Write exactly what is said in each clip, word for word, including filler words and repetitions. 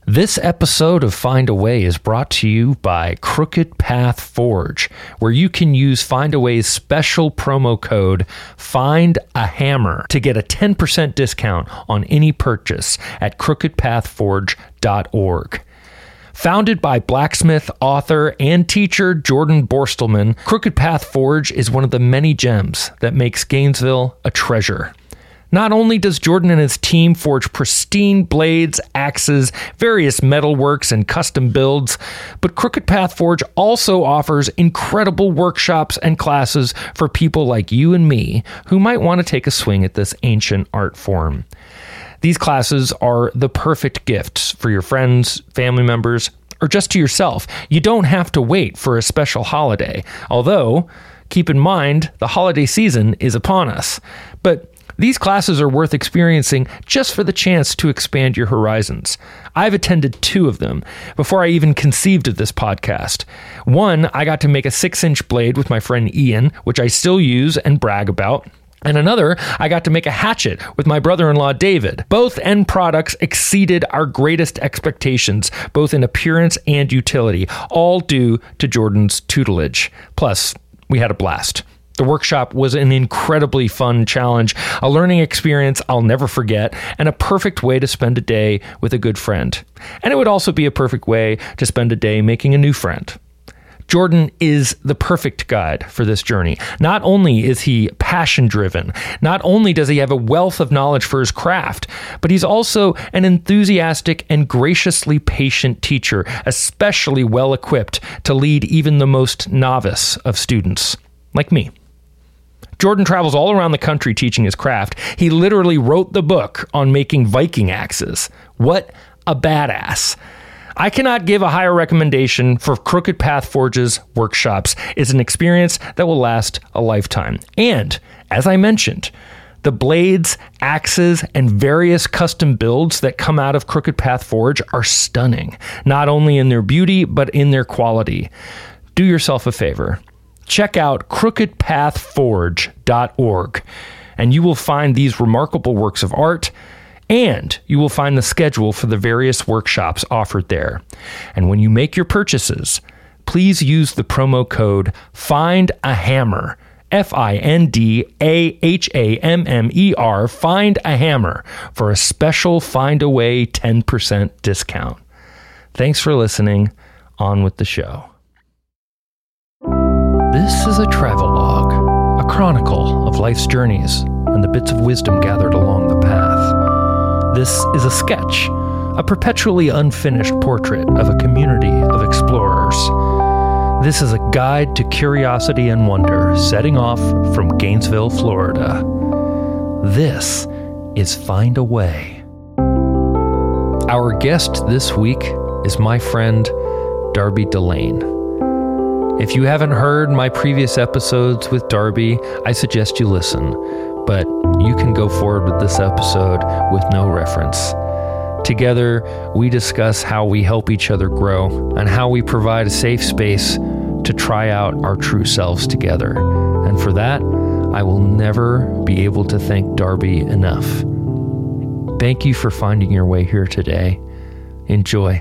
This episode of Find a Way is brought to you by Crooked Path Forge, where you can use Find a Way's special promo code Find a Hammer to get a ten percent discount on any purchase at crooked path forge dot org. Founded by blacksmith, author, and teacher Jordan Borstelman, Crooked Path Forge is one of the many gems that makes Gainesville a treasure. Not only does Jordan and his team forge pristine blades, axes, various metalworks, and custom builds, but Crooked Path Forge also offers incredible workshops and classes for people like you and me who might want to take a swing at this ancient art form. These classes are the perfect gifts for your friends, family members, or just to yourself. You don't have to wait for a special holiday, although keep in mind the holiday season is upon us. But these classes are worth experiencing just for the chance to expand your horizons. I've attended two of them before I even conceived of this podcast. One, I got to make a six-inch blade with my friend Ian, which I still use and brag about. And another, I got to make a hatchet with my brother-in-law, David. Both end products exceeded our greatest expectations, both in appearance and utility, all due to Jordan's tutelage. Plus, we had a blast. The workshop was an incredibly fun challenge, a learning experience I'll never forget, and a perfect way to spend a day with a good friend. And it would also be a perfect way to spend a day making a new friend. Jordan is the perfect guide for this journey. Not only is he passion-driven, not only does he have a wealth of knowledge for his craft, but he's also an enthusiastic and graciously patient teacher, especially well-equipped to lead even the most novice of students, like me. Jordan travels all around the country teaching his craft. He literally wrote the book on making Viking axes. What a badass. I cannot give a higher recommendation for Crooked Path Forge's workshops. It's an experience that will last a lifetime. And, as I mentioned, the blades, axes, and various custom builds that come out of Crooked Path Forge are stunning, not only in their beauty, but in their quality. Do yourself a favor. Check out crooked path forge dot org, and you will find these remarkable works of art, and you will find the schedule for the various workshops offered there. And when you make your purchases, please use the promo code FINDAHAMMER, F I N D A H A M M E R, Find a Hammer, for a special Find a Way ten percent discount. Thanks for listening. On with the show. This is a travelogue, a chronicle of life's journeys and the bits of wisdom gathered along the path. This is a sketch, a perpetually unfinished portrait of a community of explorers. This is a guide to curiosity and wonder, setting off from Gainesville, Florida. This is Find a Way. Our guest this week is my friend, Darby Delane. If you haven't heard my previous episodes with Darby, I suggest you listen, but you can go forward with this episode with no reference. Together, we discuss how we help each other grow and how we provide a safe space to try out our true selves together. And for that, I will never be able to thank Darby enough. Thank you for finding your way here today. Enjoy.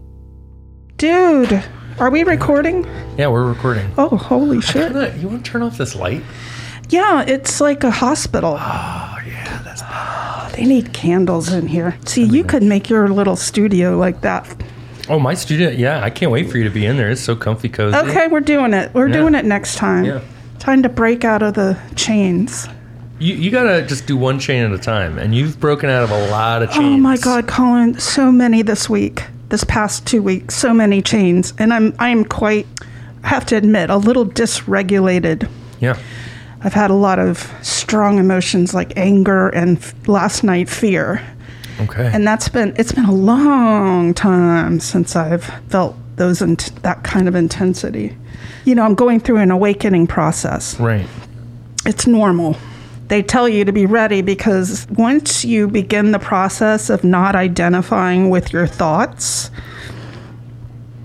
Dude, are we recording? Yeah, we're recording. Oh, holy shit. Kinda, you want to turn off this light? Yeah, it's like a hospital. Oh, yeah, that's bad. They need candles in here. See, you could make your little studio like that. Oh, my studio? Yeah, I can't wait for you to be in there. It's so comfy cozy. Okay, we're doing it. We're yeah. doing it next time. Yeah. Time to break out of the chains. You you gotta just do one chain at a time, and you've broken out of a lot of chains. Oh my God, Colin, so many this week. This past two weeks, so many chains, and I'm I'm quite, I have to admit, a little dysregulated. Yeah. I've had a lot of strong emotions like anger and f- last night fear. Okay. And that's been it's been a long time since I've felt those in- that kind of intensity. You know, I'm going through an awakening process. Right. It's normal. They tell you to be ready because once you begin the process of not identifying with your thoughts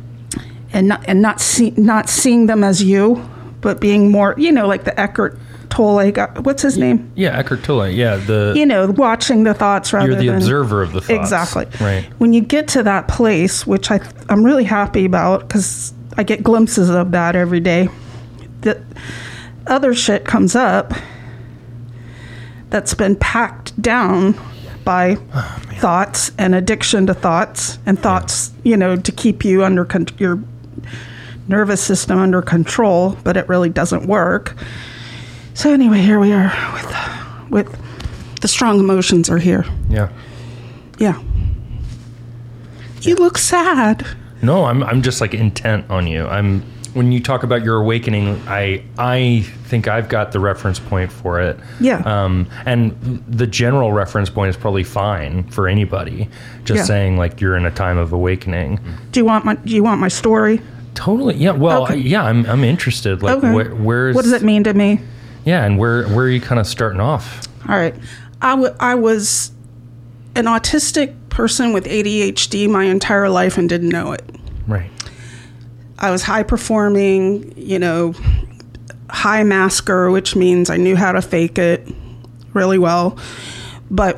and not and not see, not seeing them as you, but being more, you know, like the Eckhart Tolle, got, what's his name? Yeah, Eckhart Tolle. Yeah, the you know, watching the thoughts rather you're the than, observer of the thoughts. Exactly. Right. When you get to that place, which I I'm really happy about because I get glimpses of that every day. That other shit comes up that's been packed down by oh, thoughts and addiction to thoughts and thoughts, yeah. you know, to keep you under con- your nervous system under control, but it really doesn't work. So anyway, here we are with with the strong emotions are here. Yeah. Yeah. You yeah. look sad. No, I'm I'm just like intent on you. I'm when you talk about your awakening, I I think I've got the reference point for it. Yeah. Um, and the general reference point is probably fine for anybody. Just yeah. saying like you're in a time of awakening. Do you want my Do you want my story? Totally. Yeah. Well. Okay. Yeah. I'm I'm interested. Like, okay. where, where's what does it mean to me? Yeah, and where where are you kind of starting off? All right. I, w- I was an autistic person with A D H D my entire life and didn't know it. Right. I was high performing, you know, high masker, which means I knew how to fake it really well. But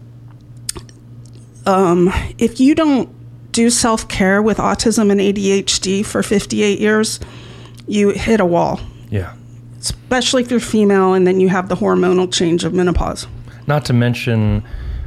um, if you don't do self-care with autism and A D H D for fifty-eight years, you hit a wall. Yeah. Especially if you're female and then you have the hormonal change of menopause. Not to mention,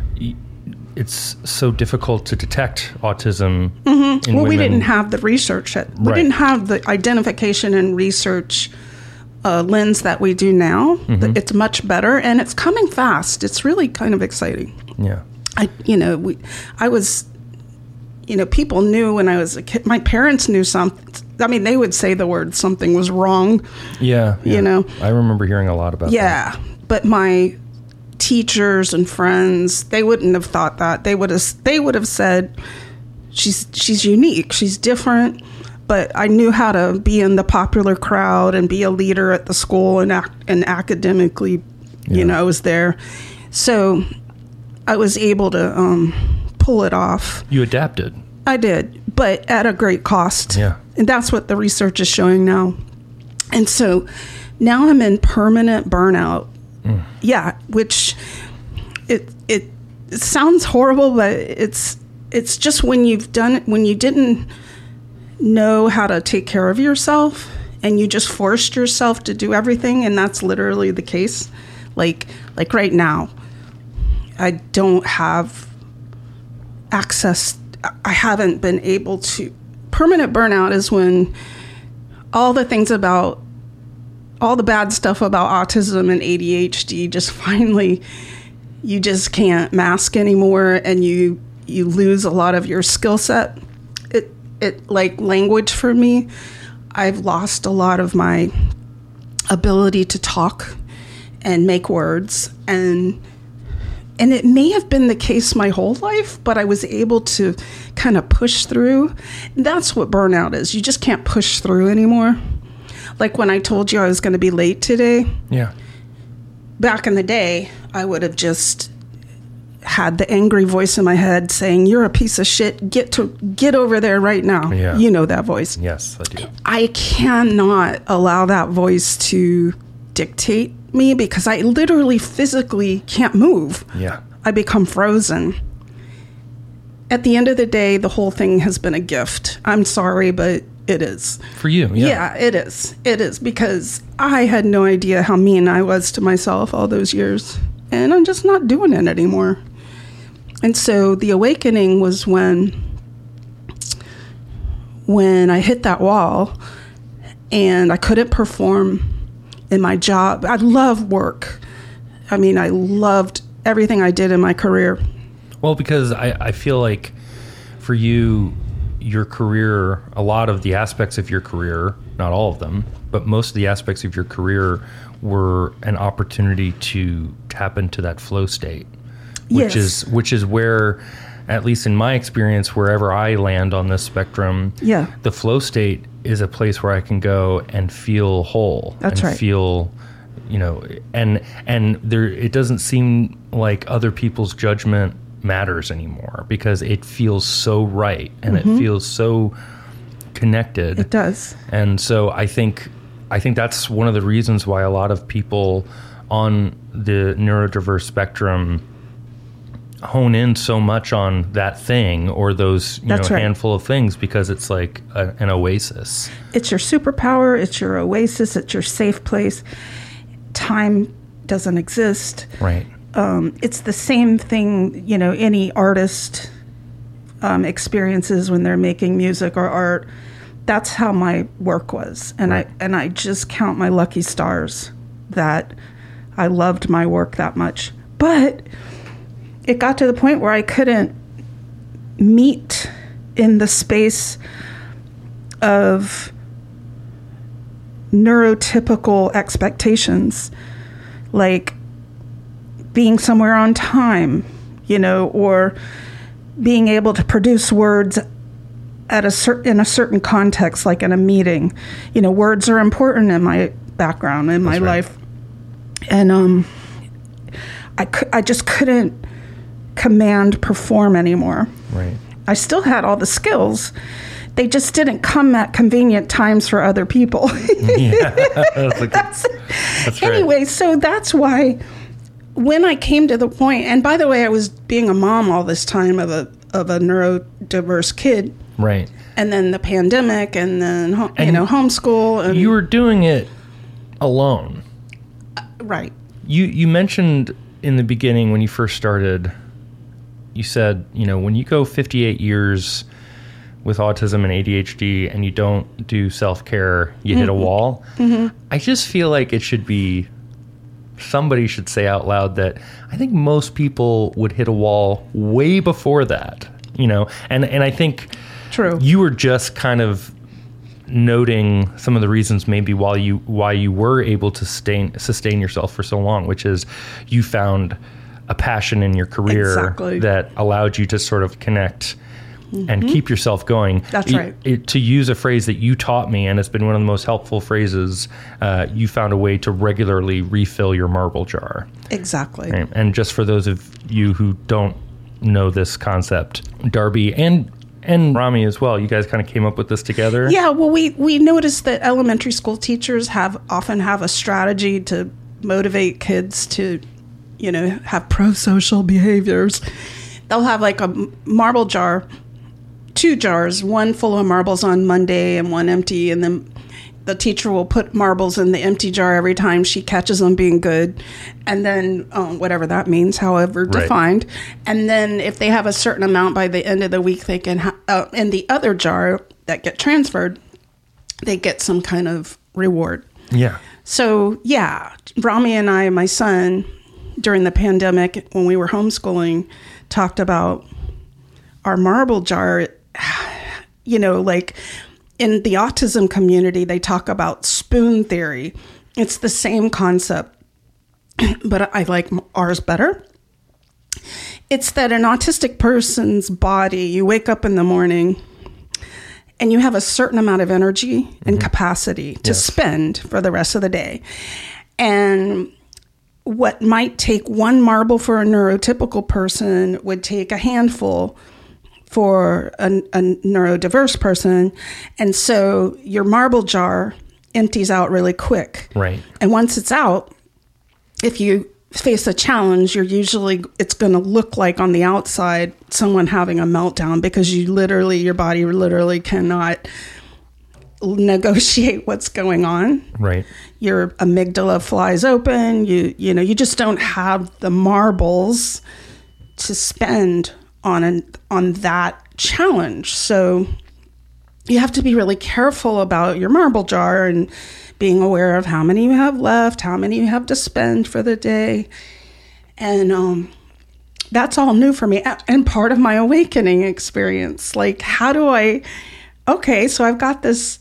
it's so difficult to detect autism mm-hmm. in well, women. We didn't have the research yet. We right. didn't have the identification and research uh, lens that we do now. Mm-hmm. It's much better, and it's coming fast. It's really kind of exciting. Yeah. I, you know, we, I was, you know, people knew when I was a kid. My parents knew something. I mean, they would say the word something was wrong. Yeah, yeah. You know? I remember hearing a lot about yeah, that. Yeah. But my teachers and friends, they wouldn't have thought that. They would have they would have said, she's she's unique, she's different. But I knew how to be in the popular crowd and be a leader at the school and ac- and academically, yeah. you know, I was there. So I was able to um, pull it off. You adapted. I did, but at a great cost. Yeah. And that's what the research is showing now. And so now I'm in permanent burnout. Mm. Yeah, which it, it it sounds horrible, but it's it's just when you've done it, when you didn't know how to take care of yourself and you just forced yourself to do everything, and that's literally the case. Like like right now, I don't have access. I haven't been able to. Permanent burnout is when all the things about, all the bad stuff about autism and A D H D just finally, you just can't mask anymore, and you you lose a lot of your skill set. It it like language for me, I've lost a lot of my ability to talk and make words, and and it may have been the case my whole life, but I was able to kind of push through. That's what burnout is. You just can't push through anymore. Like when I told you I was going to be late today. Yeah. Back in the day, I would have just had the angry voice in my head saying, "You're a piece of shit. Get to get over there right now." Yeah. You know that voice. Yes, I do. I cannot allow that voice to dictate me because I literally physically can't move. Yeah. I become frozen. At the end of the day, the whole thing has been a gift. I'm sorry, but it is. For you, yeah. Yeah, it is. It is because I had no idea how mean I was to myself all those years. And I'm just not doing it anymore. And so the awakening was when when I hit that wall and I couldn't perform in my job. I love work. I mean, I loved everything I did in my career. Well, because I, I feel like for you, your career, a lot of the aspects of your career, not all of them, but most of the aspects of your career were an opportunity to tap into that flow state, which yes. is which is where, at least in my experience, wherever I land on this spectrum, yeah. the flow state is a place where I can go and feel whole. That's and right. Feel, you know, and and there it doesn't seem like other people's judgment matters anymore because it feels so right and mm-hmm. it feels so connected. It does. And so I think I think that's one of the reasons why a lot of people on the neurodiverse spectrum hone in so much on that thing or those you That's know right. handful of things, because it's like a, an oasis. It's your superpower. It's your oasis. It's your safe place. Time doesn't exist. Right. Um, it's the same thing, you know, any artist um, experiences when they're making music or art. That's how my work was. And Right. I and I just count my lucky stars that I loved my work that much. But it got to the point where I couldn't meet in the space of neurotypical expectations, like being somewhere on time, you know, or being able to produce words at a cer- in a certain context, like in a meeting. You know, words are important in my background, in my That's right. life. And um, I, cou- I just couldn't command perform anymore. Right. I still had all the skills. They just didn't come at convenient times for other people. Yeah. That's, a good, that's right. Anyway, so that's why when I came to the point, and by the way, I was being a mom all this time of a of a neurodiverse kid, Right. and then the pandemic, and then ho- you And know homeschool, and You were doing it alone. right, You you mentioned in the beginning when you first started, you said, you know, when you go fifty-eight years with autism and A D H D and you don't do self-care, you mm-hmm. hit a wall. Mm-hmm. I just feel like it should be, somebody should say out loud that I think most people would hit a wall way before that, you know, and, and I think true. You were just kind of noting some of the reasons maybe why you why you were able to sustain sustain yourself for so long, which is you found a passion in your career Exactly. that allowed you to sort of connect mm-hmm. and keep yourself going. That's it, right. It, to use a phrase that you taught me, and it's been one of the most helpful phrases, uh, you found a way to regularly refill your marble jar. Exactly. Right? And just for those of you who don't know this concept, Darby and And Rami as well. You guys kind of came up with this together? Yeah, well, we, we noticed that elementary school teachers have often have a strategy to motivate kids to, you know, have pro-social behaviors. They'll have like a marble jar, two jars, one full of marbles on Monday and one empty, and then the teacher will put marbles in the empty jar every time she catches them being good, and then um, whatever that means, however Right. defined. And then if they have a certain amount by the end of the week, they can ha- uh, in the other jar that get transferred, they get some kind of reward. Yeah. So yeah, Rami and I, my son, during the pandemic when we were homeschooling, talked about our marble jar. You know, like in the autism community, they talk about spoon theory. It's the same concept, but I like ours better. It's that an autistic person's body, you wake up in the morning and you have a certain amount of energy and mm-hmm. capacity to yes. spend for the rest of the day. And what might take one marble for a neurotypical person would take a handful for a, a neurodiverse person. And so your marble jar empties out really quick. Right. And once it's out, if you face a challenge, you're usually, it's going to look like on the outside someone having a meltdown, because you literally, your body literally cannot negotiate what's going on. Right. Your amygdala flies open. You, you know, you just don't have the marbles to spend on an, on that challenge. So you have to be really careful about your marble jar and being aware of how many you have left, how many you have to spend for the day. And um, that's all new for me and part of my awakening experience. Like, how do I, okay, so I've got this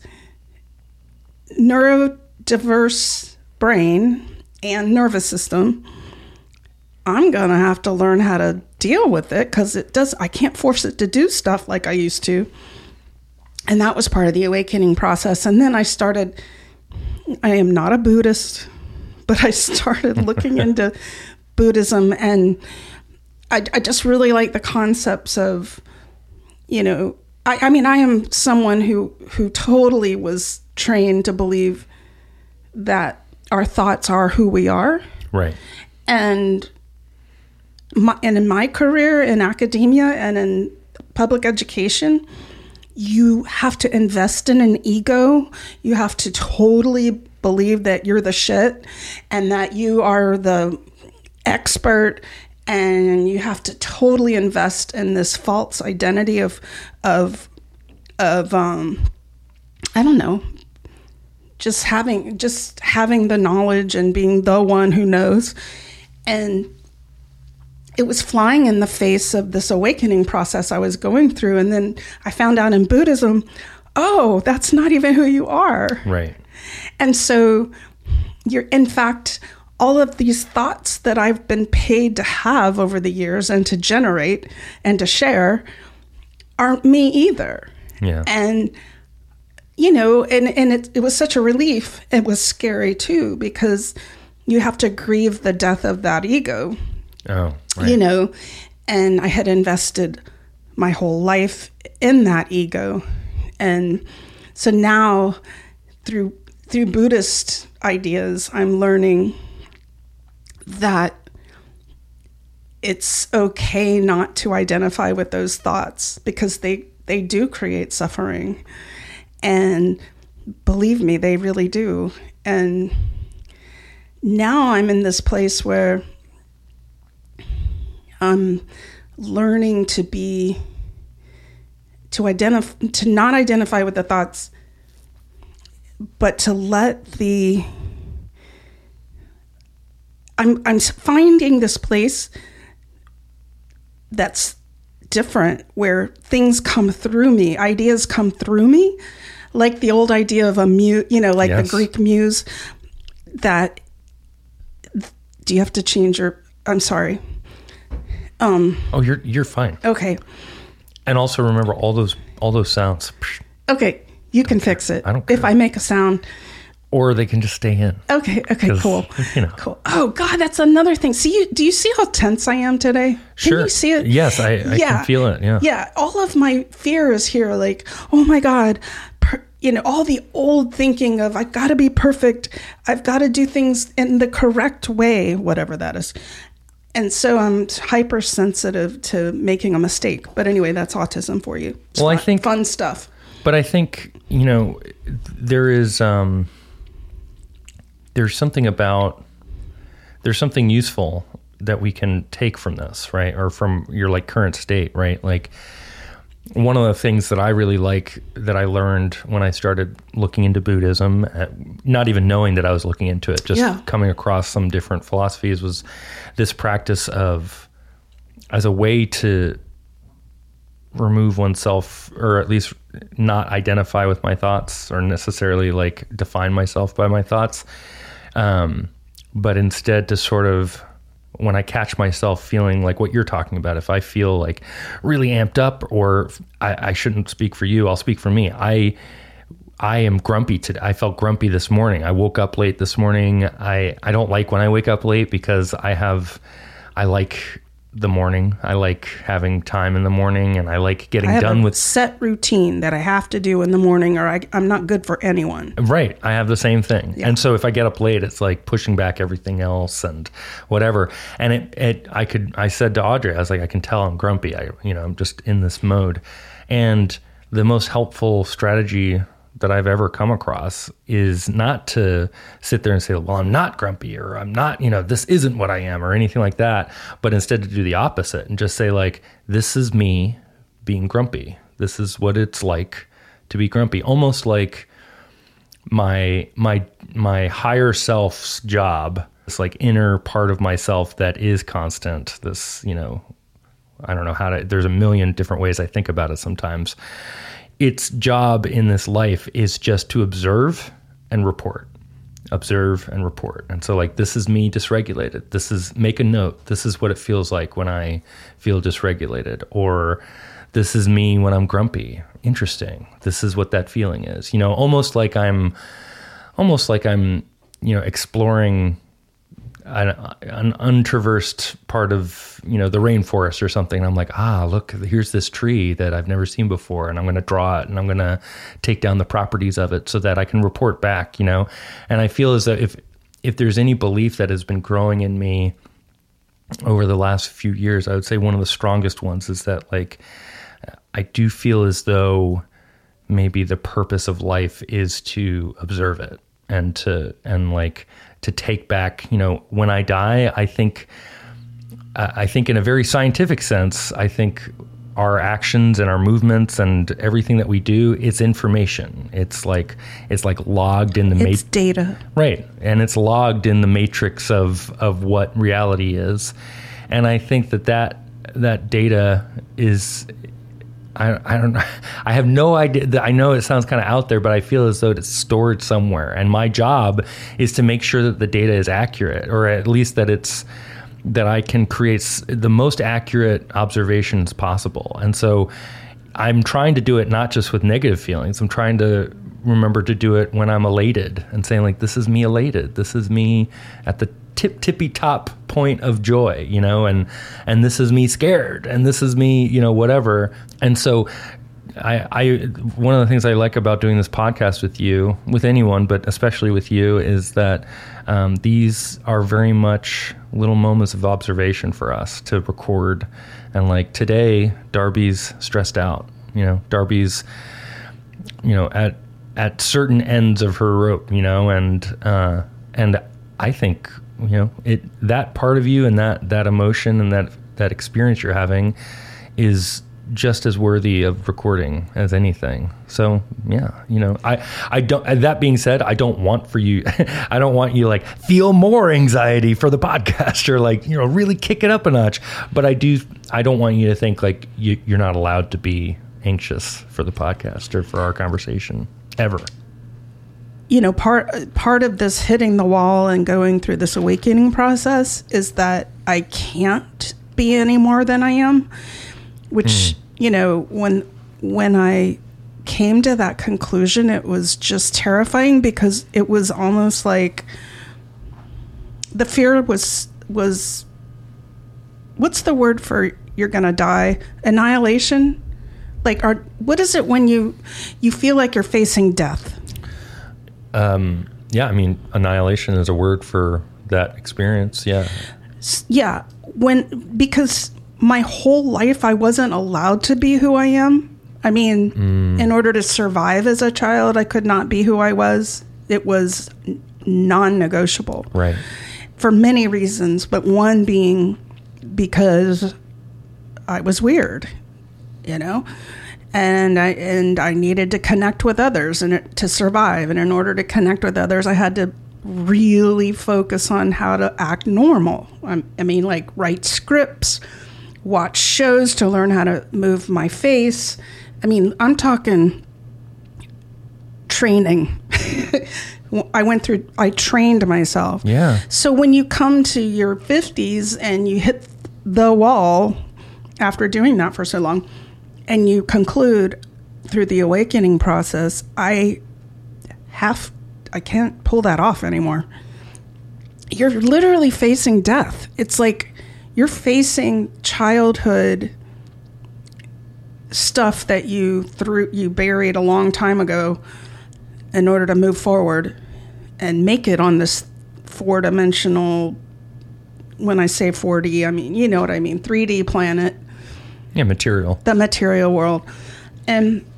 neurodiverse brain and nervous system. I'm going to have to learn how to deal with it, because it does, I can't force it to do stuff like I used to. And that was part of the awakening process. And then I started, I am not a Buddhist, but I started looking into Buddhism, and I, I just really like the concepts of, you know, I, I mean, I am someone who, who totally was trained to believe that our thoughts are who we are. Right. And my, and in my career in academia and in public education, you have to invest in an ego. You have to totally believe that you're the shit and that you are the expert, and you have to totally invest in this false identity of of of um I don't know, just having just having the knowledge and being the one who knows. And it was flying in the face of this awakening process I was going through. And then I found out in Buddhism, oh, that's not even who you are. Right. And so you're, in fact, all of these thoughts that I've been paid to have over the years and to generate and to share aren't me either. Yeah. And, you know, and, and it, it was such a relief. It was scary too, because you have to grieve the death of that ego. Oh, right. You know, and I had invested my whole life in that ego. And so now through through Buddhist ideas, I'm learning that it's okay not to identify with those thoughts, because they, they do create suffering. And believe me, they really do. And now I'm in this place where I'm learning to be, to identify, to not identify with the thoughts, but to let the, I'm, I'm finding this place that's different, where things come through me, ideas come through me, like the old idea of a muse, you know, like Yes. the Greek muse, that, do you have to change your, I'm sorry. Um, Oh, you're you're fine. okay. And also remember all those all those sounds, Okay. You can fix it. I don't If care. I make a sound. or they can just stay in. Okay. Okay. 'Cause, Cool. you know. Cool. Oh God, that's another thing. See, you, do you see how tense I am today? Can Sure. you see it? Yes, I, I can feel it. Yeah. Yeah. All of my fear is here. Like, oh my God, per, you know, all the old thinking of I've got to be perfect. I've got to do things in the correct way, whatever that is. And so I'm hypersensitive to making a mistake. But anyway, that's autism for you. It's Well, I fun, think- fun stuff. But I think, you know, there is um, there's something about there's something useful that we can take from this, right? Or from your like current state, right? Like one of the things that I really like that I learned when I started looking into Buddhism, uh, not even knowing that I was looking into it, just Yeah. coming across some different philosophies, was this practice of, as a way to remove oneself, or at least not identify with my thoughts or necessarily like define myself by my thoughts, um, but instead to sort of, when I catch myself feeling like what you're talking about, if I feel like really amped up, or I, I shouldn't speak for you, I'll speak for me. I I am grumpy today. I felt grumpy this morning. I woke up late this morning. I, I don't like when I wake up late, because I have, I like the morning. I like having time in the morning, and I like getting I have done a with set routine that I have to do in the morning, or I, I'm not good for anyone. Right. I have the same thing. Yeah. And so if I get up late, it's like pushing back everything else and whatever. And it, it, I could, I said to Audrey, I was like, I can tell I'm grumpy. I, you know, I'm just in this mode. And the most helpful strategy that I've ever come across is not to sit there and say, well, I'm not grumpy, or I'm not, you know, this isn't what I am, or anything like that, but instead to do the opposite and just say, like, this is me being grumpy. This is what it's like to be grumpy. Almost like my my my higher self's job, this like inner part of myself that is constant, this, you know, I don't know how to, there's a million different ways I think about it sometimes. Its job in this life is just to observe and report, observe and report. And so like, this is me dysregulated. This is, make a note. This is what it feels like when I feel dysregulated, or this is me when I'm grumpy. Interesting. This is what that feeling is, you know, almost like I'm, almost like I'm, you know, exploring an, an untraversed part of, you know, the rainforest or something. I'm like, ah, look, here's this tree that I've never seen before, and I'm going to draw it, and I'm going to take down the properties of it so that I can report back, you know. And I feel as though if if there's any belief that has been growing in me over the last few years, I would say one of the strongest ones is that, like, I do feel as though maybe the purpose of life is to observe it and to, and like to take back, you know, when I die, I think, I think in a very scientific sense, I think our actions and our movements and everything that we do, it's information. It's like, it's like logged in the it's mat- data. Right. And it's logged in the matrix of, of what reality is. And I think that that, that data is, I, I don't know. I have no idea. I know it sounds kind of out there, but I feel as though it's stored somewhere. And my job is to make sure that the data is accurate, or at least that it's, that I can create the most accurate observations possible. And so I'm trying to do it not just with negative feelings. I'm trying to remember to do it when I'm elated and saying, like, this is me elated. This is me at the tip tippy top point of joy, you know, and and this is me scared, and this is me, you know, whatever. And so I, I one of the things I like about doing this podcast with you, with anyone, but especially with you, is that um, these are very much little moments of observation for us to record. And like today, Darby's stressed out, you know, Darby's, you know, at at certain ends of her rope, you know, and uh, and I think, you know, it that part of you and that that emotion and that that experience you're having is just as worthy of recording as anything. So yeah, you know, I, I don't, that being said, I don't want for you, I don't want you like feel more anxiety for the podcast or like, you know, really kick it up a notch. But I do, I don't want you to think like you, you're not allowed to be anxious for the podcast or for our conversation ever. You know, part, part of this hitting the wall and going through this awakening process is that I can't be any more than I am. Which, mm. you know, when when I came to that conclusion, it was just terrifying because it was almost like the fear was, was what's the word for you're going to die? Annihilation? Like, are, what is it when you, you feel like you're facing death? Um, yeah, I mean, annihilation is a word for that experience, yeah. Yeah, when, because my whole life, I wasn't allowed to be who I am. I mean, mm. in order to survive as a child, I could not be who I was. It was non-negotiable. Right. For many reasons, but one being because I was weird, you know, and I and I needed to connect with others and it, to survive. And in order to connect with others, I had to really focus on how to act normal. I, I mean, like write scripts, watch shows to learn how to move my face. I mean, I'm talking training. I went through, I trained myself. Yeah. So when you come to your fifties and you hit the wall after doing that for so long, and you conclude through the awakening process, I have, I can't pull that off anymore. You're literally facing death. It's like, you're facing childhood stuff that you threw, you buried a long time ago in order to move forward and make it on this four-dimensional, when I say four D, I mean, you know what I mean, three D planet. Yeah, material. The material world. And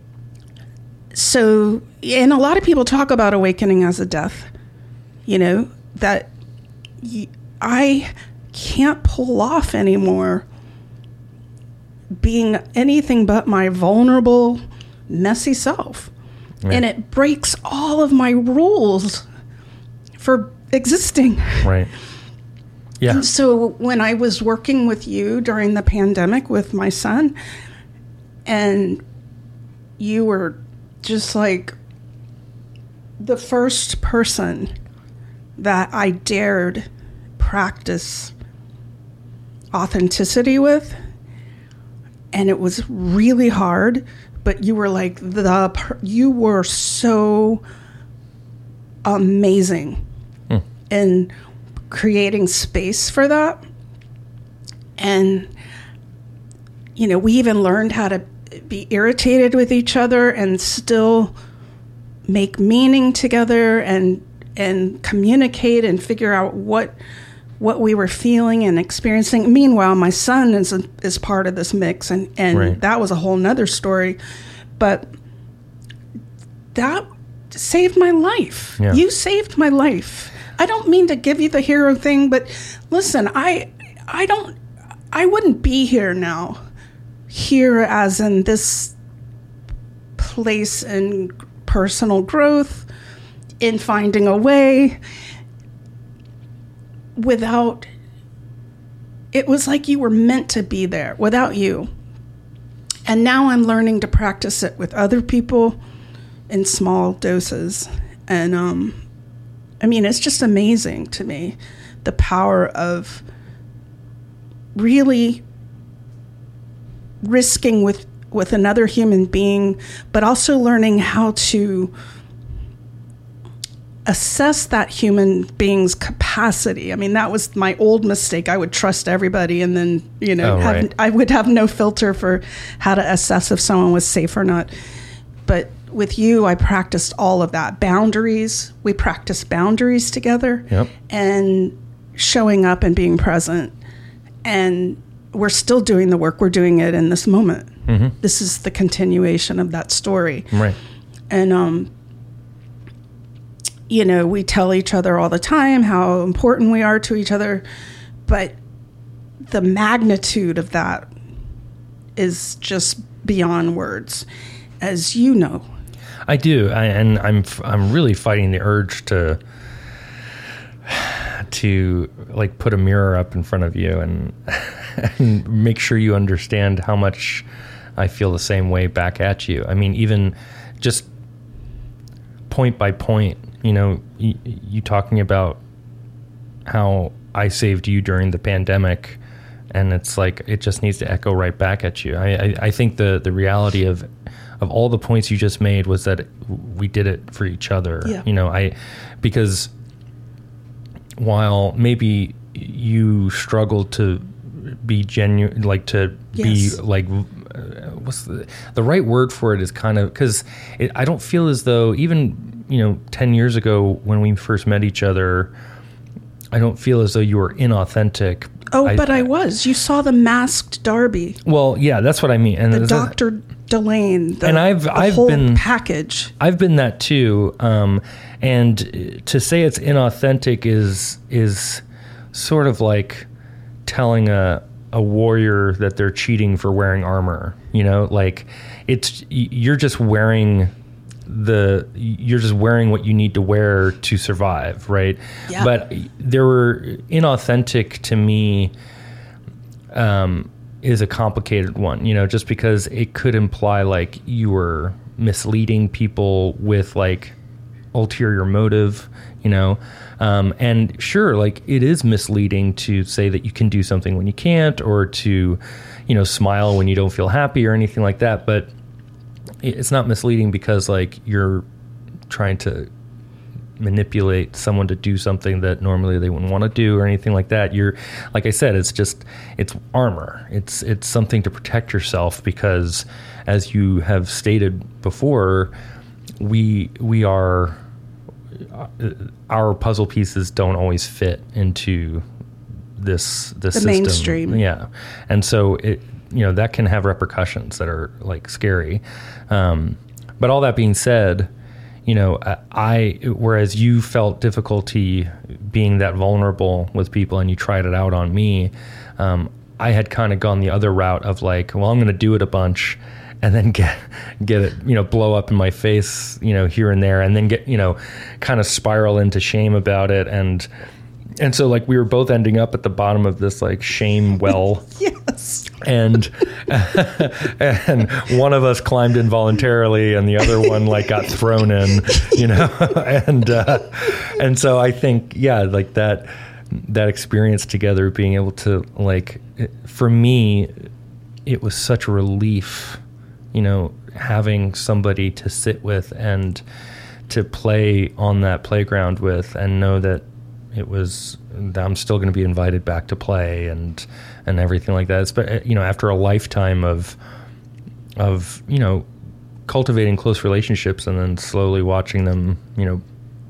so, and a lot of people talk about awakening as a death, you know, that y- I... can't pull off anymore being anything but my vulnerable, messy self. Yeah. And it breaks all of my rules for existing. Right. Yeah. And so when I was working with you during the pandemic with my son, and you were just like the first person that I dared practice authenticity with, and it was really hard, but you were like the you were so amazing. Hmm. And creating space for that. And, you know, we even learned how to be irritated with each other and still make meaning together and and communicate and figure out what what we were feeling and experiencing. Meanwhile, my son is a, is part of this mix, and, and right. that was a whole nother story. But that saved my life. Yeah. You saved my life. I don't mean to give you the hero thing, but listen, I I don't I wouldn't be here now. Here as in this place in personal growth, in finding a way, without, it was like you were meant to be there without you. And now I'm learning to practice it with other people in small doses. And um, I mean, it's just amazing to me, the power of really risking with, with another human being, but also learning how to assess that human being's capacity. I mean, that was my old mistake. I would trust everybody, and then, you know, oh, have, right. I would have no filter for how to assess if someone was safe or not. But with you, I practiced all of that. Boundaries. We practiced boundaries together. Yep. And showing up and being present. And we're still doing the work. We're doing it in this moment. Mm-hmm. This is the continuation of that story. Right. And, um, you know, we tell each other all the time how important we are to each other, but the magnitude of that is just beyond words, as you know. I do, I, and I'm I'm really fighting the urge to to like put a mirror up in front of you and, and make sure you understand how much I feel the same way back at you. I mean, even just point by point, you know, you, you talking about how I saved you during the pandemic, and it's like it just needs to echo right back at you. I, I, I think the, the reality of of all the points you just made was that we did it for each other. Yeah. You know, I because while maybe you struggled to be genuine, like to yes. be like, uh, what's the the right word for it is kind of, because I don't feel as though even, you know, ten years ago when we first met each other, I don't feel as though you were inauthentic. Oh, I, but I was. You saw the masked Darby. Well, yeah, that's what I mean. And the Doctor Delane. The, and I've the I've whole been package. I've been that too. Um, and to say it's inauthentic is is sort of like telling a a warrior that they're cheating for wearing armor. You know, like it's you're just wearing the you're just wearing what you need to wear to survive, right? Yeah. But there were inauthentic to me um, is a complicated one, you know, just because it could imply like you were misleading people with like ulterior motive, you know, um, and sure, like it is misleading to say that you can do something when you can't, or to, you know, smile when you don't feel happy or anything like that. But it's not misleading because like you're trying to manipulate someone to do something that normally they wouldn't want to do or anything like that. You're, like I said, it's just, it's armor. It's, it's something to protect yourself because, as you have stated before, we, we are, our puzzle pieces don't always fit into this, this the system. Mainstream. Yeah. And so it, you know, that can have repercussions that are like scary. Um, but all that being said, you know, I, whereas you felt difficulty being that vulnerable with people and you tried it out on me, um, I had kind of gone the other route of like, well, I'm going to do it a bunch and then get, get it, you know, blow up in my face, you know, here and there, and then get, you know, kind of spiral into shame about it. And, and so like we were both ending up at the bottom of this like shame well. Yes. And and one of us climbed in voluntarily and the other one like got thrown in, you know. and uh, and so I think, yeah, like that that experience together, being able to like, for me, it was such a relief, you know, having somebody to sit with and to play on that playground with and know that it was, I'm still going to be invited back to play and, and everything like that. It's, but, you know, after a lifetime of, of, you know, cultivating close relationships and then slowly watching them, you know,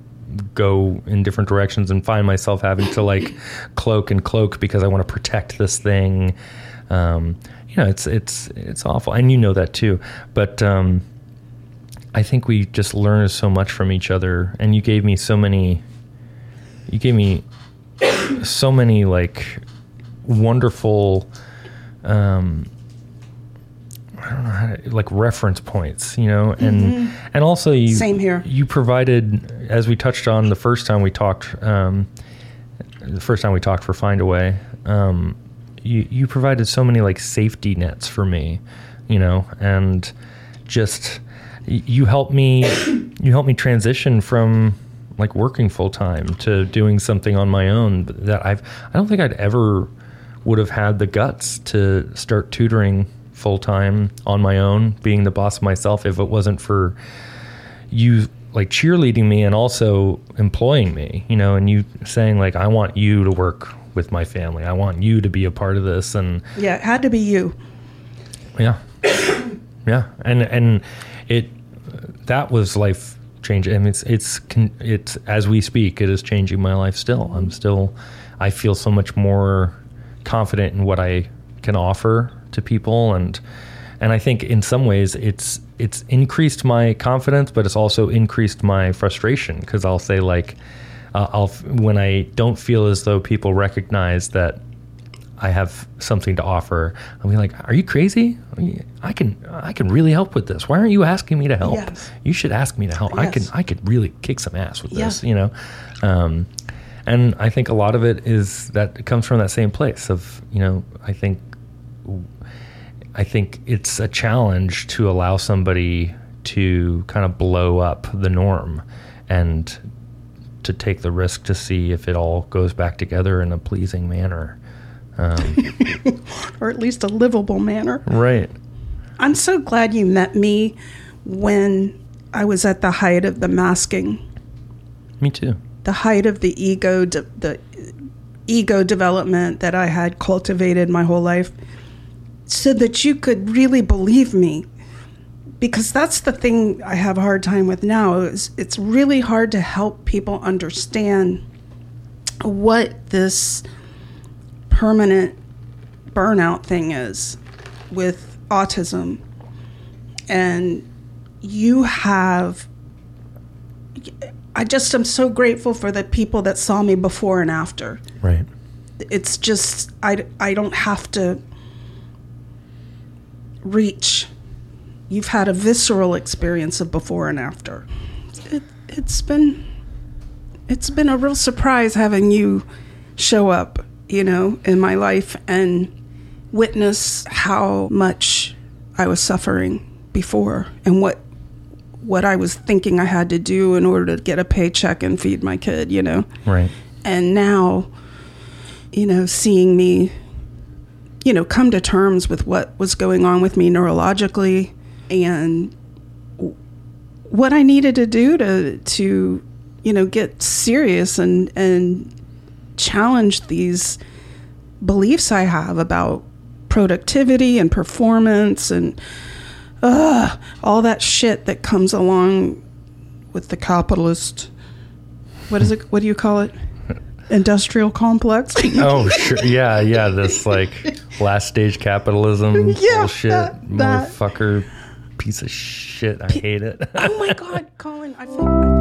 go in different directions and find myself having to like cloak and cloak because I want to protect this thing. Um, you know, it's, it's, it's awful. And you know that too, but, um, I think we just learn so much from each other, and you gave me so many, you gave me so many like wonderful, um, I don't know how to, like reference points, you know, and, mm-hmm. and also you, Same here. You provided, as we touched on the first time we talked, um, the first time we talked for Find a Way, um, you, you provided so many like safety nets for me, you know, and just, you helped me, you helped me transition from like working full time to doing something on my own that I've, I don't think I'd ever would have had the guts to start tutoring full time on my own, being the boss of myself, if it wasn't for you like cheerleading me and also employing me, you know, and you saying like, I want you to work with my family. I want you to be a part of this. And yeah, it had to be you. Yeah. Yeah. And, and it, that was life changing. I mean, it's, it's, it's, as we speak, it is changing my life still. I'm still, I feel so much more confident in what I can offer to people. And, and I think in some ways it's, it's increased my confidence, but it's also increased my frustration. Cause I'll say like, uh, I'll, when I don't feel as though people recognize that I have something to offer, I'll be like, are you crazy? I can, I can really help with this. Why aren't you asking me to help? Yes. You should ask me to help. Yes. I can, I could really kick some ass with Yes. this, you know? Um, and I think a lot of it is that it comes from that same place of, you know, I think, I think it's a challenge to allow somebody to kind of blow up the norm and to take the risk to see if it all goes back together in a pleasing manner. Um, or at least a livable manner. Right. I'm so glad you met me when I was at the height of the masking. Me too. The height of the ego, de- the ego development that I had cultivated my whole life, so that you could really believe me. Because that's the thing I have a hard time with now, is it's really hard to help people understand what this permanent burnout thing is with autism. And you have, I just am so grateful for the people that saw me before and after. Right. It's just, I, I don't have to reach. You've had a visceral experience of before and after. It, it's been, it's been a real surprise having you show up, you know, in my life and witness how much I was suffering before and what what I was thinking I had to do in order to get a paycheck and feed my kid, you know. Right. And now, you know, seeing me, you know, come to terms with what was going on with me neurologically and what I needed to do to to, you know, get serious and and challenge these beliefs I have about productivity and performance and uh, all that shit that comes along with the capitalist, what is it, what do you call it? Industrial complex? Oh, sure. Yeah, yeah. This like last stage capitalism yeah, bullshit, that, that. motherfucker, piece of shit. I hate it. Oh my God, Colin, I think I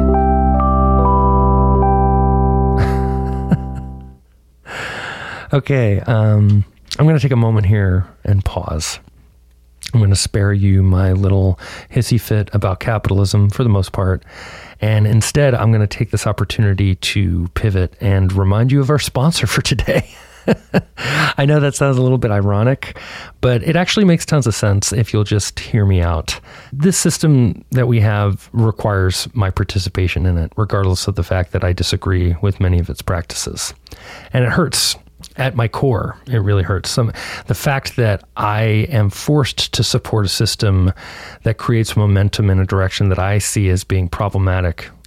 found it. Okay, um, I'm going to take a moment here and pause. I'm going to spare you my little hissy fit about capitalism for the most part. And instead, I'm going to take this opportunity to pivot and remind you of our sponsor for today. I know that sounds a little bit ironic, but it actually makes tons of sense if you'll just hear me out. This system that we have requires my participation in it, regardless of the fact that I disagree with many of its practices. And it hurts. At my core, it really hurts. Some, the fact that I am forced to support a system that creates momentum in a direction that I see as being problematic,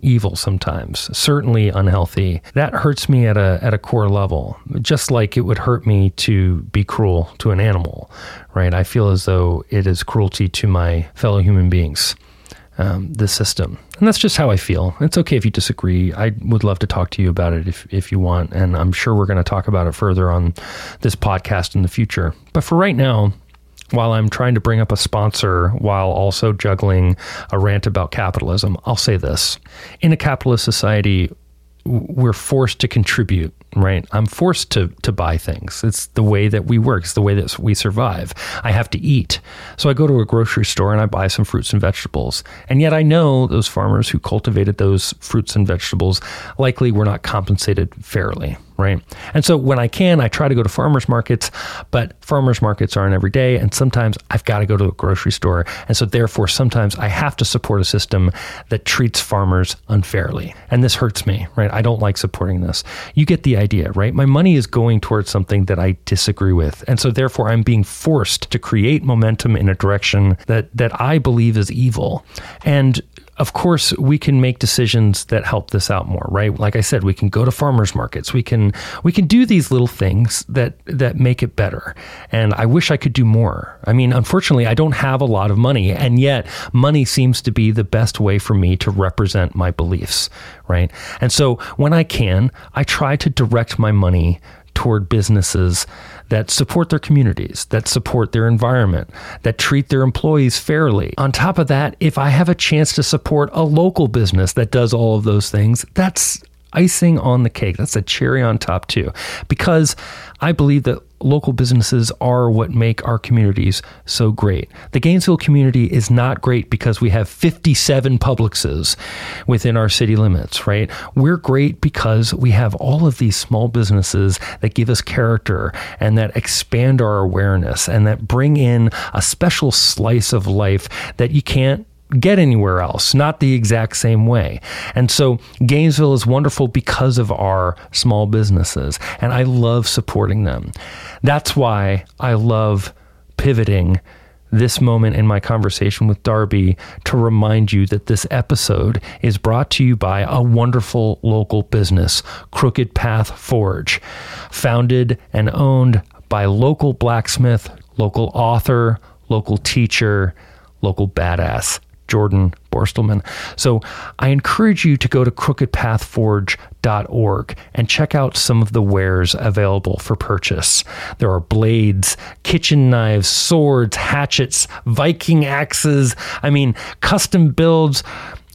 evil sometimes, certainly unhealthy. That hurts me at a at a core level, just like it would hurt me to be cruel to an animal, right? I feel as though it is cruelty to my fellow human beings, um, the system. And that's just how I feel. It's okay if you disagree. I would love to talk to you about it if, if you want. And I'm sure we're going to talk about it further on this podcast in the future. But for right now, while I'm trying to bring up a sponsor while also juggling a rant about capitalism, I'll say this. In a capitalist society, we're forced to contribute, right? I'm forced to to buy things. It's the way that we work. It's the way that we survive. I have to eat. So I go to a grocery store and I buy some fruits and vegetables. And yet I know those farmers who cultivated those fruits and vegetables likely were not compensated fairly, right? And so when I can, I try to go to farmers markets, but farmers markets aren't every day. And sometimes I've got to go to a grocery store. And so therefore, sometimes I have to support a system that treats farmers unfairly. And this hurts me, right? I don't like supporting this. You get the idea, right? My money is going towards something that I disagree with. And so therefore, I'm being forced to create momentum in a direction that, that I believe is evil. And of course, we can make decisions that help this out more, right? Like I said, we can go to farmers markets. We can we can do these little things that that make it better. And I wish I could do more. I mean, unfortunately, I don't have a lot of money, and yet money seems to be the best way for me to represent my beliefs, right? And so when I can, I try to direct my money toward businesses that support their communities, that support their environment, that treat their employees fairly. On top of that, if I have a chance to support a local business that does all of those things, that's icing on the cake. That's a cherry on top too, because I believe that local businesses are what make our communities so great. The Gainesville community is not great because we have fifty-seven Publixes within our city limits, right? We're great because we have all of these small businesses that give us character and that expand our awareness and that bring in a special slice of life that you can't get anywhere else, not the exact same way. And so Gainesville is wonderful because of our small businesses, and I love supporting them. That's why I love pivoting this moment in my conversation with Darby to remind you that this episode is brought to you by a wonderful local business, Crooked Path Forge, founded and owned by local blacksmith, local author, local teacher, local badass, Jordan Borstelman. So I encourage you to go to crooked path forge dot org and check out some of the wares available for purchase. There are blades, kitchen knives, swords, hatchets, Viking axes. I mean, custom builds,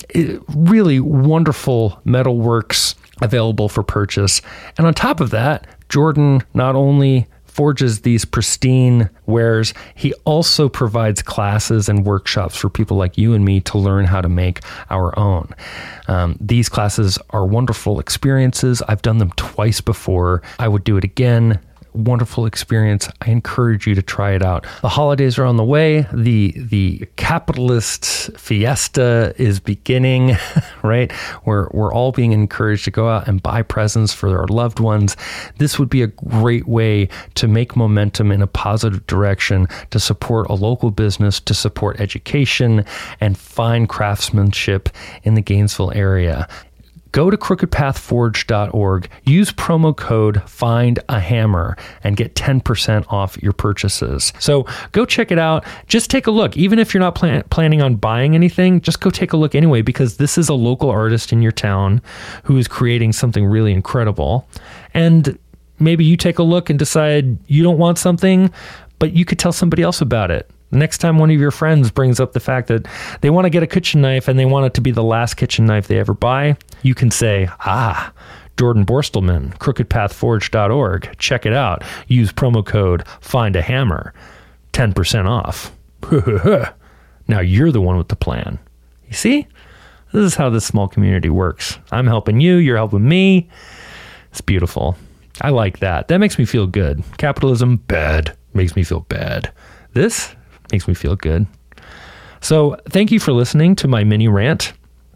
really wonderful metalworks available for purchase. And on top of that, Jordan not only forges these pristine wares, he also provides classes and workshops for people like you and me to learn how to make our own. Um, these classes are wonderful experiences. I've done them twice before. I would do it again. Wonderful experience. I encourage you to try it out. The holidays are on the way. The the capitalist fiesta is beginning, right? We're, we're all being encouraged to go out and buy presents for our loved ones. This would be a great way to make momentum in a positive direction, to support a local business, to support education and fine craftsmanship in the Gainesville area. Go to crooked path forge dot org, use promo code Find a Hammer, and get ten percent off your purchases. So go check it out. Just take a look. Even if you're not plan- planning on buying anything, just go take a look anyway, because this is a local artist in your town who is creating something really incredible. And maybe you take a look and decide you don't want something, but you could tell somebody else about it. Next time one of your friends brings up the fact that they want to get a kitchen knife and they want it to be the last kitchen knife they ever buy, you can say, ah, Jordan Borstelman, crooked path forge dot org. Check it out. Use promo code Find a Hammer. ten percent off. Now you're the one with the plan. You see? This is how this small community works. I'm helping you. You're helping me. It's beautiful. I like that. That makes me feel good. Capitalism, bad. Makes me feel bad. This makes me feel good. So thank you for listening to my mini rant.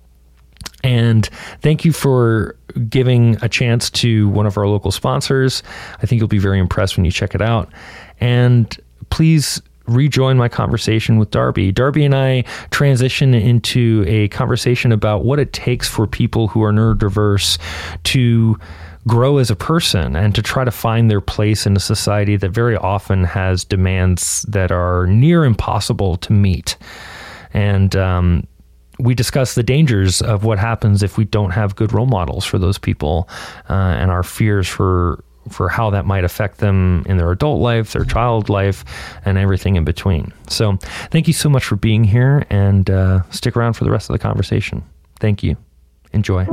And thank you for giving a chance to one of our local sponsors. I think you'll be very impressed when you check it out. And please rejoin my conversation with Darby. Darby and I transition into a conversation about what it takes for people who are neurodiverse to grow as a person and to try to find their place in a society that very often has demands that are near impossible to meet. And um, we discuss the dangers of what happens if we don't have good role models for those people, uh, and our fears for for how that might affect them in their adult life, their child life, and everything in between. So thank you so much for being here, and uh, stick around for the rest of the conversation. Thank you. Enjoy.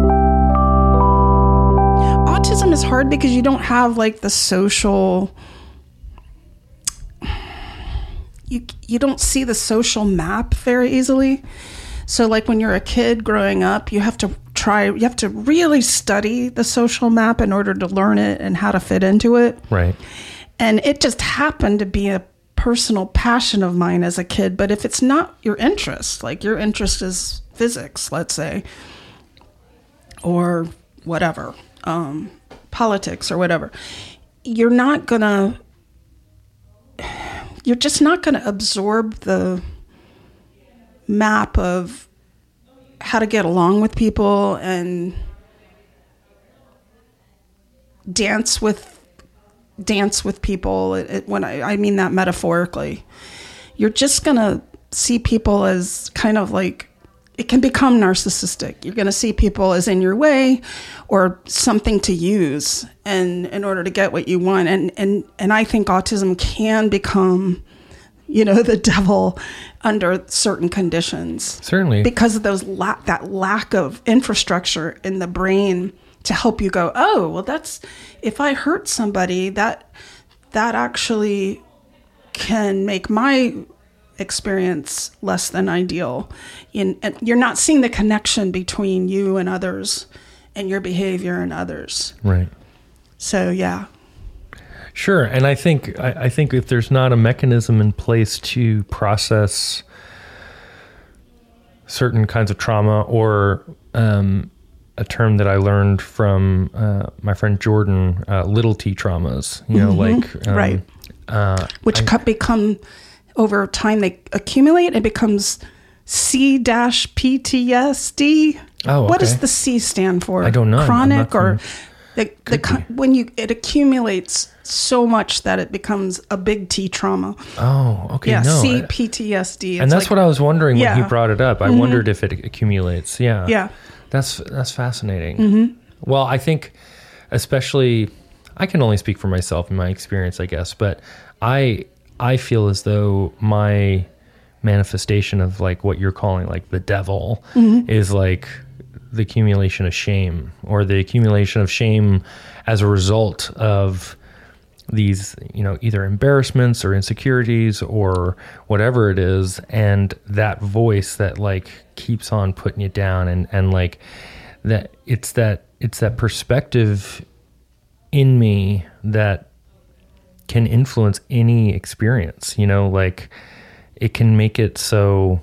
Autism is hard because you don't have like the social, you you don't see the social map very easily. So like when you're a kid growing up, you have to try, you have to really study the social map in order to learn it and how to fit into it. Right. And it just happened to be a personal passion of mine as a kid. But if it's not your interest, like your interest is physics, let's say, or whatever, um, politics or whatever, you're not gonna, you're just not gonna absorb the map of how to get along with people and dance with dance with people. It, it, when I, I mean that metaphorically, you're just gonna see people as kind of like, it can become narcissistic. You're gonna see people as in your way or something to use and in order to get what you want. And and and I think autism can become, you know, the devil under certain conditions. Certainly. Because of those la- that lack of infrastructure in the brain to help you go, oh, well, that's, if I hurt somebody, that that actually can make my experience less than ideal. In, and you're not seeing the connection between you and others and your behavior and others. Right. So, yeah. Sure, and I think I, I think if there's not a mechanism in place to process certain kinds of trauma, or um, a term that I learned from uh, my friend Jordan, uh, little T traumas, you know, Mm-hmm. like um, right, uh, which I, become over time they accumulate. It becomes C P T S D. Oh, okay. What does the C stand for? I don't know. Chronic or. The, the, be. when you it accumulates so much that it becomes a big T trauma. Oh, okay. Yeah, no, C P T S D. And that's like, what I was wondering when yeah. he brought it up. I mm-hmm. wondered if it accumulates. Yeah. Yeah. That's that's fascinating. Mm-hmm. Well, I think especially, I can only speak for myself in my experience, I guess, but I I feel as though my manifestation of like what you're calling like the devil mm-hmm. is like the accumulation of shame, or the accumulation of shame as a result of these, you know, either embarrassments or insecurities or whatever it is. And that voice that like keeps on putting you down, and, and like that it's that, it's that perspective in me that can influence any experience, you know, like it can make it so,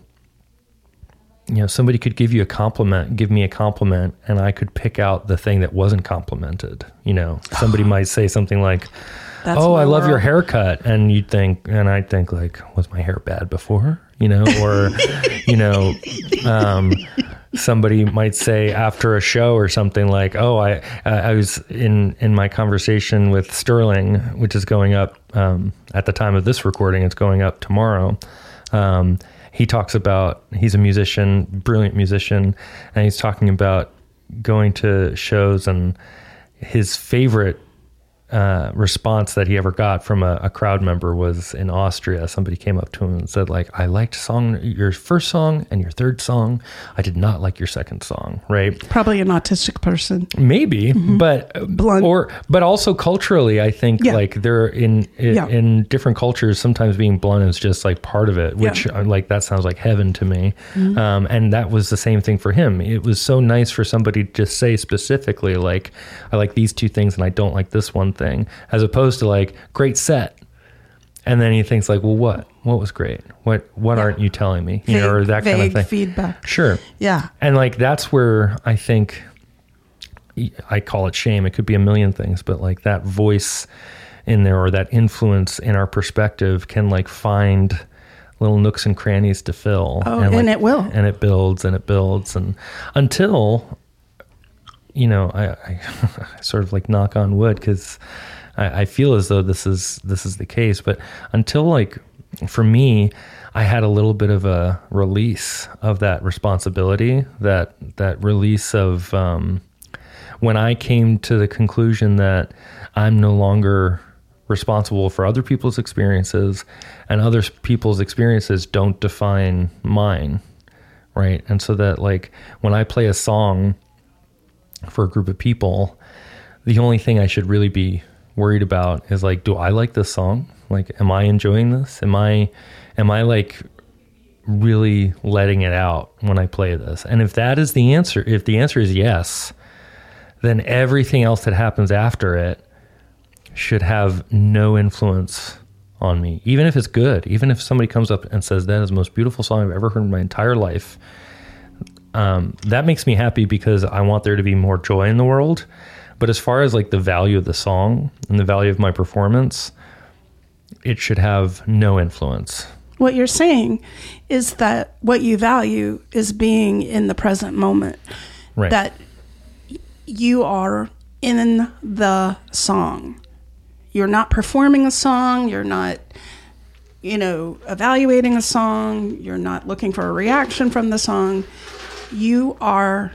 you know, somebody could give you a compliment, give me a compliment, and I could pick out the thing that wasn't complimented. You know, somebody might say something like, That's oh, I love world. your haircut. And you'd think, and I'd think like, was my hair bad before? You know, or, you know, um, somebody might say after a show or something like, oh, I, I was in, in my conversation with Sterling, which is going up, um, at the time of this recording, it's going up tomorrow. Um, He talks about, he's a musician, brilliant musician, and he's talking about going to shows, and his favorite uh, response that he ever got from a, a crowd member was in Austria. Somebody came up to him and said, like, I liked song your first song and your third song. I did not like your second song, right? Probably an autistic person. Maybe, mm-hmm. but Blunt. or but also culturally, I think yeah. like they're in in, yeah. in different cultures. Sometimes being blunt is just like part of it, which yeah. like that sounds like heaven to me. Mm-hmm. Um, and that was the same thing for him. It was so nice for somebody to just say specifically, like, I like these two things and I don't like this one thing, as opposed to like, great set. And then he thinks like, well, what? What was great? What what yeah. aren't you telling me? You vague, know, or that kind of thing. Feedback. Sure. Yeah. And like that's where I think I call it shame. It could be a million things, but like that voice in there, or that influence in our perspective can like find little nooks and crannies to fill. Oh, and, and like, it will. And it builds and it builds. And until, you know, I, I sort of like knock on wood, because I, I feel as though this is, this is the case. But until like, for me, I had a little bit of a release of that responsibility, that, that release of, um, when I came to the conclusion that I'm no longer responsible for other people's experiences, and other people's experiences don't define mine, right? And so that like when I play a song for a group of people, the only thing I should really be worried about is like, do I like this song? Like, am I enjoying this? Am I, am I like really letting it out when I play this? And if that is the answer, if the answer is yes, then everything else that happens after it should have no influence on me, even if it's good. Even if somebody comes up and says, that is the most beautiful song I've ever heard in my entire life, um, that makes me happy, because I want there to be more joy in the world. But as far as like the value of the song and the value of my performance, it should have no influence. What you're saying is that what you value is being in the present moment. Right. That you are in the song. You're not performing a song. You're not, you know, evaluating a song. You're not looking for a reaction from the song. You are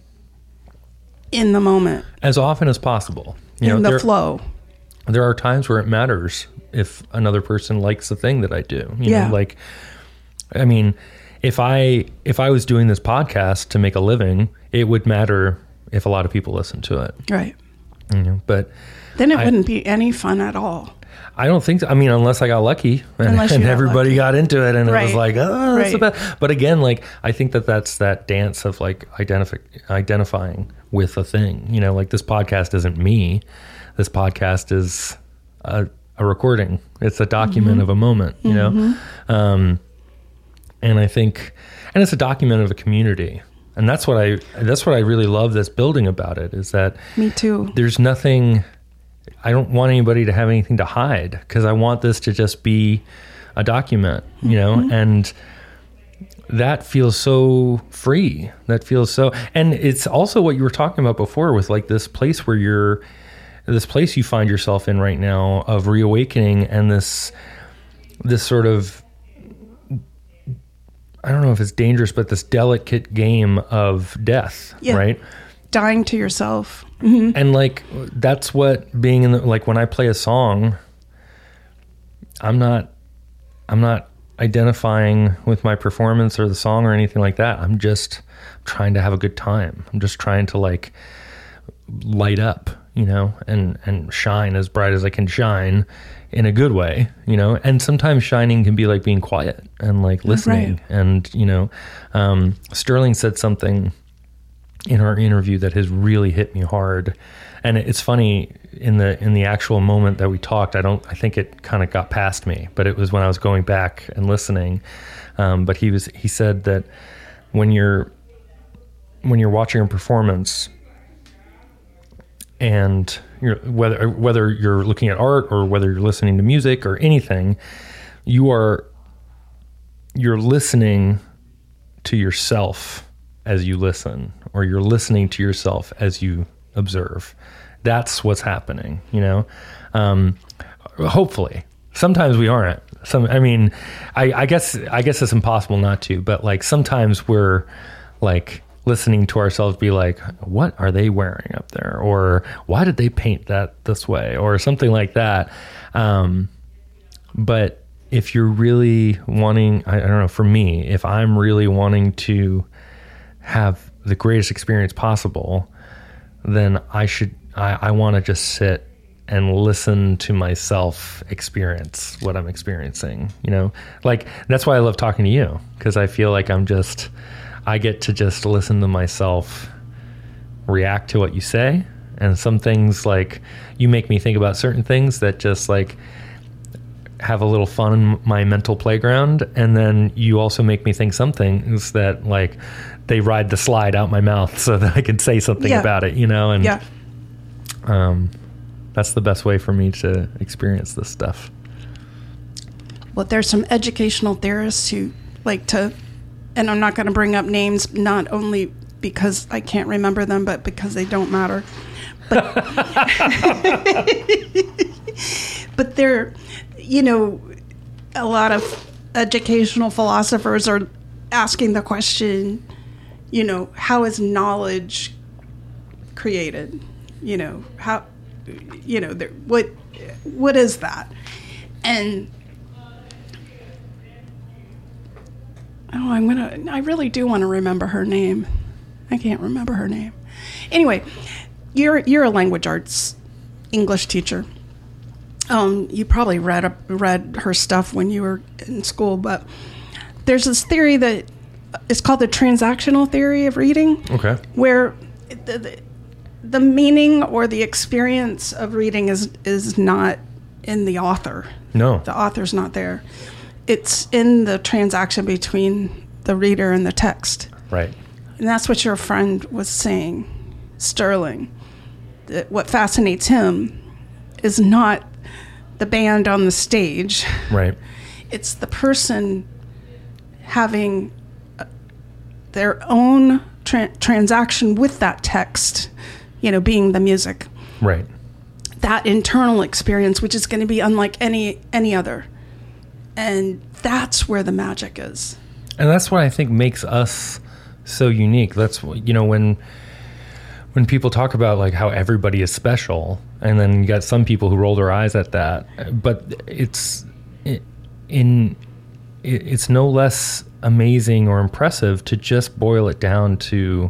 in the moment. As often as possible. You in know, the there, flow. There are times where it matters if another person likes the thing that I do. You yeah. know, like, I mean, if I if I was doing this podcast to make a living, it would matter if a lot of people listen to it. Right. You know, but then it I, wouldn't be any fun at all. I don't think so. I mean, unless I got lucky and, and got everybody lucky. got into it and right. it was like, oh, that's right. the best. But again, like, I think that that's that dance of like identify, identifying with a thing, you know, like this podcast isn't me. This podcast is a, a recording. It's a document mm-hmm. of a moment, you mm-hmm. know? Um, and I think, and it's a document of a community. And that's what I, that's what I really love this building about it, is that me too. There's nothing, I don't want anybody to have anything to hide, because I want this to just be a document, you know, mm-hmm. and that feels so free. That feels so, and it's also what you were talking about before with like this place where you're, this place you find yourself in right now of reawakening, and this, this sort of, I don't know if it's dangerous, but this delicate game of death, yeah. right? Dying to yourself. Mm-hmm. And like, that's what being in the, like when I play a song, I'm not, I'm not identifying with my performance or the song or anything like that. I'm just trying to have a good time. I'm just trying to like light up, you know, and, and shine as bright as I can shine in a good way, you know. And sometimes shining can be like being quiet and like listening. Right. And, you know, um, Sterling said something in our interview that has really hit me hard. And it's funny, in the in the actual moment that we talked, I don't I think it kind of got past me, but it was when I was going back and listening. Um, but he was he said that when you're when you're watching a performance, and you're, whether whether you're looking at art or whether you're listening to music or anything, you are you're listening to yourself as you listen, or you're listening to yourself as you observe. That's what's happening, you know. Um, hopefully, sometimes we aren't. Some, I mean, I, I guess I guess it's impossible not to. But like sometimes we're like listening to ourselves be like, what are they wearing up there? Or why did they paint that this way? Or something like that. Um, but if you're really wanting, I, I don't know, for me, if I'm really wanting to have the greatest experience possible, then I should, I, I want to just sit and listen to myself experience what I'm experiencing, you know? Like, that's why I love talking to you, because I feel like I'm just, I get to just listen to myself react to what you say. And some things, like, you make me think about certain things that just like have a little fun in my mental playground. And then you also make me think some things that like they ride the slide out my mouth so that I can say something yeah. about it, you know? And, yeah. um, That's the best way for me to experience this stuff. Well, there's some educational theorists who like to, and I'm not going to bring up names, not only because I can't remember them, but because they don't matter. But, but they're, you know, a lot of educational philosophers are asking the question, you know, how is knowledge created? You know, how, you know, there, what, what is that? And oh, I'm gonna, I really do want to remember her name. I can't remember her name. Anyway, you're you're a language arts English teacher. Um, you probably read a, read her stuff when you were in school, but there's this theory that is called the transactional theory of reading. Okay. Where the, the, the meaning or the experience of reading is is not in the author. No. The author's not there. It's in the transaction between the reader and the text. Right. And that's what your friend was saying, Sterling. That what fascinates him is not the band on the stage. Right. It's the person having their own tra- transaction with that text, you know, being the music. Right. That internal experience, which is going to be unlike any any other. And that's where the magic is. And that's what I think makes us so unique. That's, you know, when when people talk about like how everybody is special, and then you got some people who roll their eyes at that, but it's in it's no less amazing or impressive to just boil it down to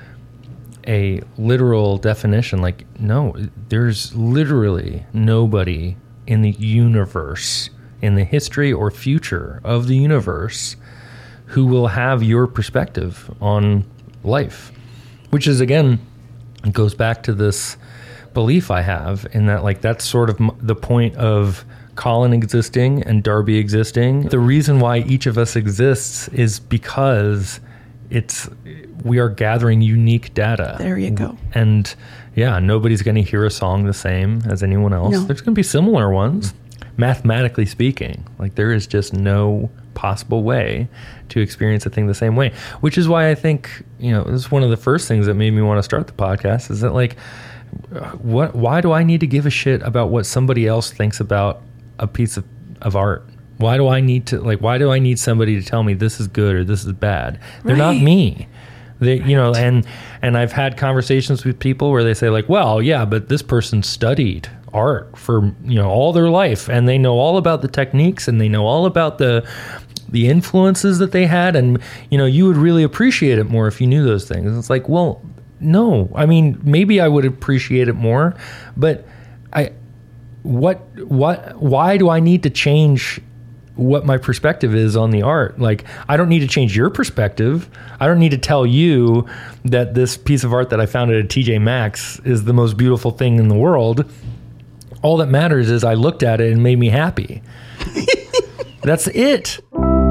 a literal definition. Like, no, there's literally nobody in the universe, in the history or future of the universe, who will have your perspective on life, which is, again, it goes back to this belief I have in that, like, that's sort of the point of Colin existing and Darby existing. The reason why each of us exists is because it's we are gathering unique data. There you go. And yeah, nobody's going to hear a song the same as anyone else. No. There's going to be similar ones, mathematically speaking. Like, there is just no possible way to experience a thing the same way, which is why I think, you know, this is one of the first things that made me want to start the podcast, is that, like, what, why do I need to give a shit about what somebody else thinks about a piece of, of art? Why do I need to, like, why do I need somebody to tell me this is good or this is bad? They're Right. not me. They, you know, and, and I've had conversations with people where they say, like, well, yeah, but this person studied art for, you know, all their life, and they know all about the techniques, and they know all about the the influences that they had, and, you know, you would really appreciate it more if you knew those things. It's like, well, no. I mean, maybe I would appreciate it more, but I what what why do I need to change what my perspective is on the art? Like, I don't need to change your perspective. I don't need to tell you that this piece of art that I found at a T J Maxx is the most beautiful thing in the world. All that matters is I looked at it and made me happy. That's it.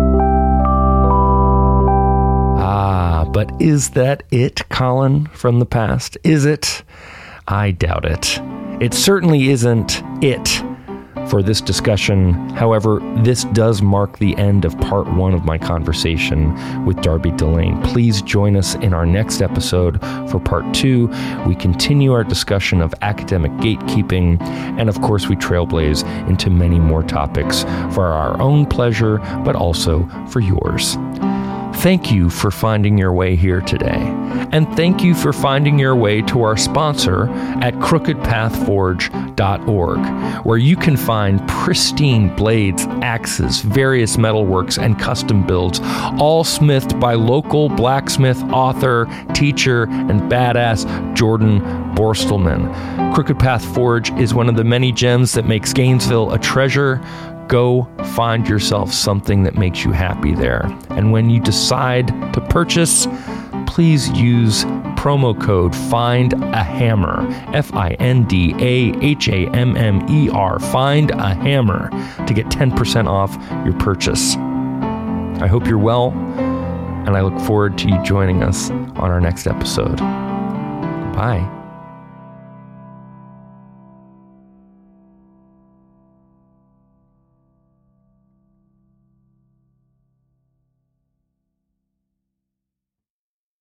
Ah, but is that it, Colin, from the past? Is it? I doubt it. It certainly isn't it for this discussion. However, this does mark the end of part one of my conversation with Darby Delane. Please join us in our next episode for part two. We continue our discussion of academic gatekeeping, and of course we trailblaze into many more topics for our own pleasure, but also for yours. Thank you for finding your way here today. And thank you for finding your way to our sponsor at crooked path forge dot org, where you can find pristine blades, axes, various metalworks, and custom builds, all smithed by local blacksmith, author, teacher, and badass Jordan Borstelman. Crooked Path Forge is one of the many gems that makes Gainesville a treasure. Go find yourself something that makes you happy there. And when you decide to purchase, please use promo code FINDAHAMMER, F I N D A H A M M E R, Find a Hammer, to get ten percent off your purchase. I hope you're well, and I look forward to you joining us on our next episode. Bye.